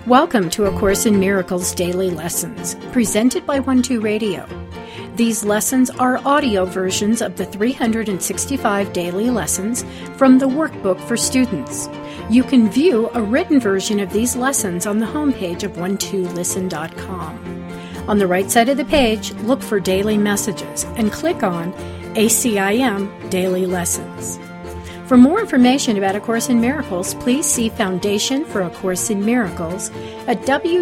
Welcome to A Course in Miracles Daily Lessons, presented by 12 Radio. These lessons are audio versions of the 365 daily lessons from the workbook for students. You can view a written version of these lessons on the homepage of 12listen.com. On the right side of the page, look for Daily Messages and click on ACIM Daily Lessons. For more information about A Course in Miracles, please see Foundation for A Course in Miracles at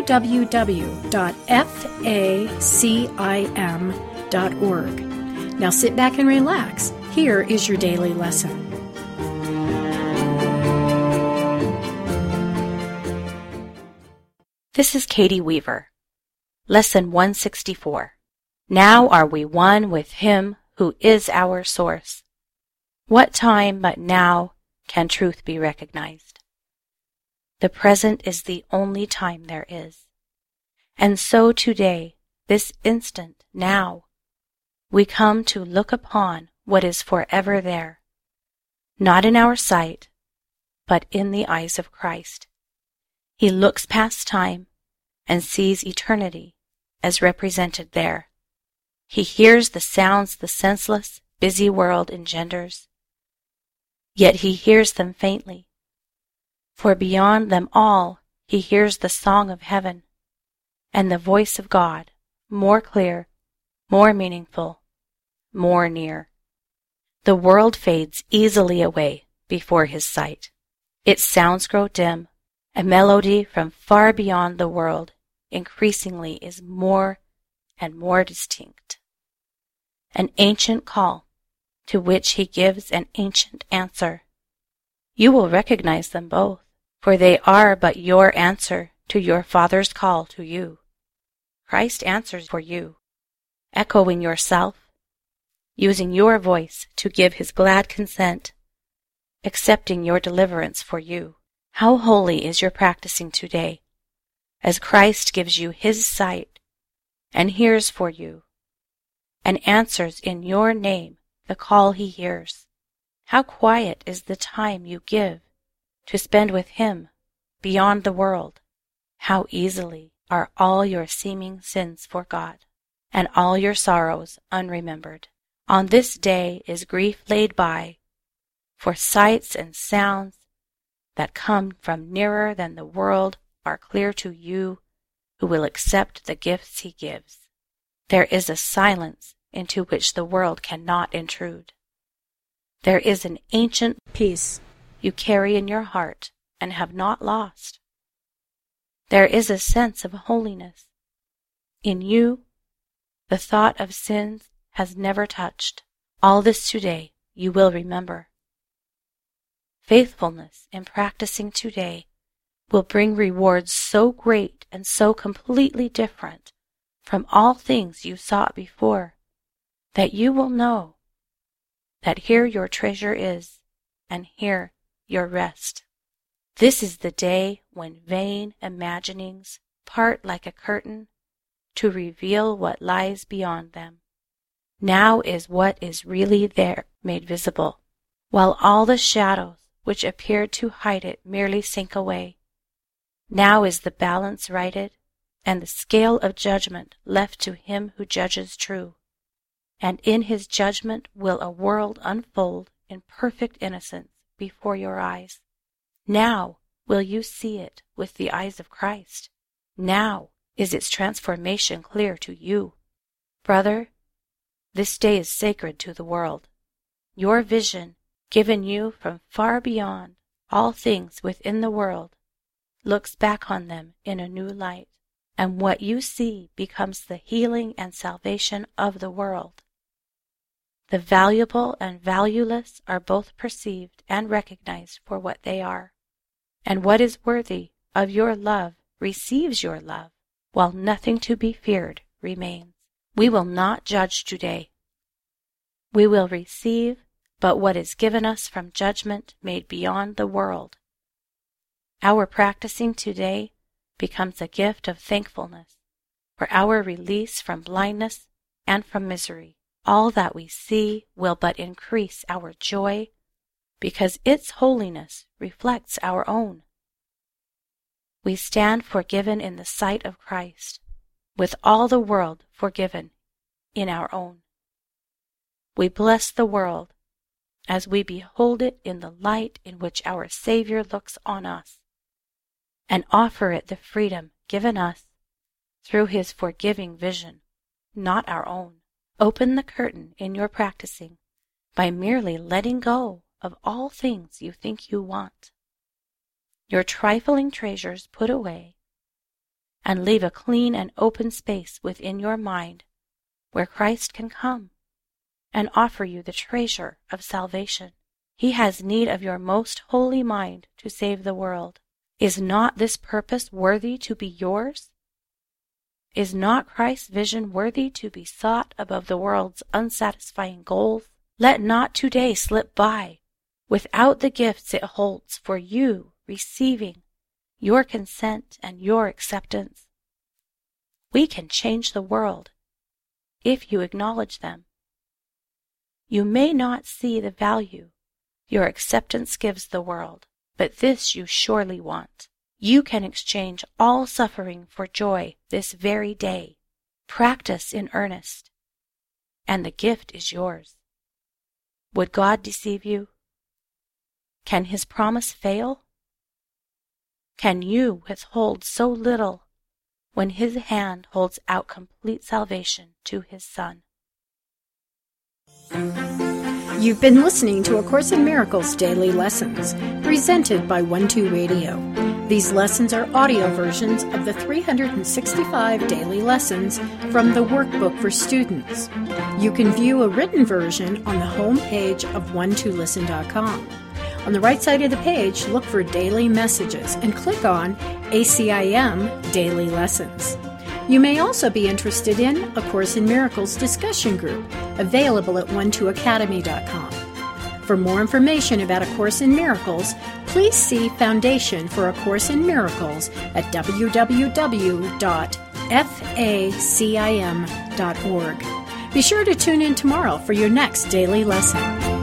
www.facim.org. Now sit back and relax. Here is your daily lesson. This is Katie Weaver. Lesson 164. Now are we one with Him who is our source. What time but now can truth be recognized? The present is the only time there is. And so today, this instant, now, we come to look upon what is forever there, not in our sight, but in the eyes of Christ. He looks past time and sees eternity as represented there. He hears the sounds the senseless, busy world engenders. Yet he hears them faintly, for beyond them all he hears the song of heaven and the voice of God, more clear, more meaningful, more near. The world fades easily away before his sight. Its sounds grow dim. A melody from far beyond the world increasingly is more and more distinct. An ancient call to which he gives an ancient answer. You will recognize them both, for they are but your answer to your Father's call to you. Christ answers for you, echoing yourself, using your voice to give his glad consent, accepting your deliverance for you. How holy is your practicing today, as Christ gives you his sight and hears for you, and answers in your name the call he hears. How quiet is the time you give to spend with him beyond the world. How easily are all your seeming sins forgot, and all your sorrows unremembered. On this day is grief laid by, for sights and sounds that come from nearer than the world are clear to you who will accept the gifts he gives. There is a silence into which the world cannot intrude. There is an ancient peace you carry in your heart and have not lost. There is a sense of holiness. In you, the thought of sins has never touched. All this today you will remember. Faithfulness in practicing today will bring rewards so great and so completely different from all things you sought before, that you will know that here your treasure is, and here your rest. This is the day when vain imaginings part like a curtain to reveal what lies beyond them. Now is what is really there made visible, while all the shadows which appeared to hide it merely sink away. Now is the balance righted, and the scale of judgment left to him who judges true. And in his judgment will a world unfold in perfect innocence before your eyes. Now will you see it with the eyes of Christ. Now is its transformation clear to you. Brother, this day is sacred to the world. Your vision, given you from far beyond all things within the world, looks back on them in a new light, and what you see becomes the healing and salvation of the world. The valuable and valueless are both perceived and recognized for what they are, and what is worthy of your love receives your love, while nothing to be feared remains. We will not judge today. We will receive but what is given us from judgment made beyond the world. Our practicing today becomes a gift of thankfulness for our release from blindness and from misery. All that we see will but increase our joy, because its holiness reflects our own. We stand forgiven in the sight of Christ, with all the world forgiven in our own. We bless the world as we behold it in the light in which our Savior looks on us, and offer it the freedom given us through His forgiving vision, not our own. Open the curtain in your practicing by merely letting go of all things you think you want. Your trifling treasures put away, and leave a clean and open space within your mind where Christ can come and offer you the treasure of salvation. He has need of your most holy mind to save the world. Is not this purpose worthy to be yours? Is not Christ's vision worthy to be sought above the world's unsatisfying goals? Let not today slip by without the gifts it holds for you receiving your consent and your acceptance. We can change the world if you acknowledge them. You may not see the value your acceptance gives the world, but this you surely want. You can exchange all suffering for joy this very day. Practice in earnest, and the gift is yours. Would God deceive you? Can His promise fail? Can you withhold so little when His hand holds out complete salvation to His Son? You've been listening to A Course in Miracles Daily Lessons, presented by 12 Radio. These lessons are audio versions of the 365 daily lessons from the Workbook for Students. You can view a written version on the home page of 12listen.com. On the right side of the page, look for Daily Messages and click on ACIM Daily Lessons. You may also be interested in A Course in Miracles discussion group, available at 12academy.com. For more information about A Course in Miracles, please see Foundation for A Course in Miracles at www.facim.org. Be sure to tune in tomorrow for your next daily lesson.